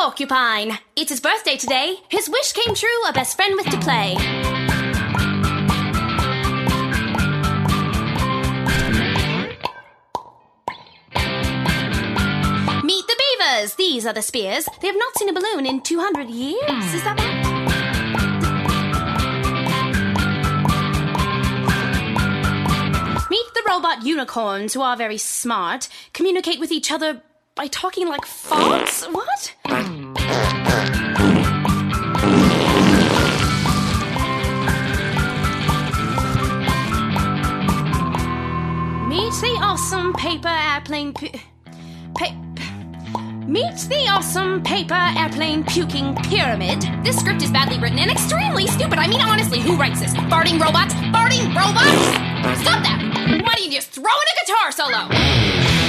Porcupine. It's his birthday today. His wish came true, a best friend with to play. Meet the beavers. These are the spears. They have not seen a balloon in 200 years. Is that right? Meet the robot unicorns, who are very smart. Communicate with each other by talking like farts? What? Meet the awesome paper airplane Meet the awesome paper airplane puking pyramid. This script is badly written and extremely stupid. I mean, honestly, who writes this? Farting robots? Farting robots? Stop that! Why don't you just throw in a guitar solo?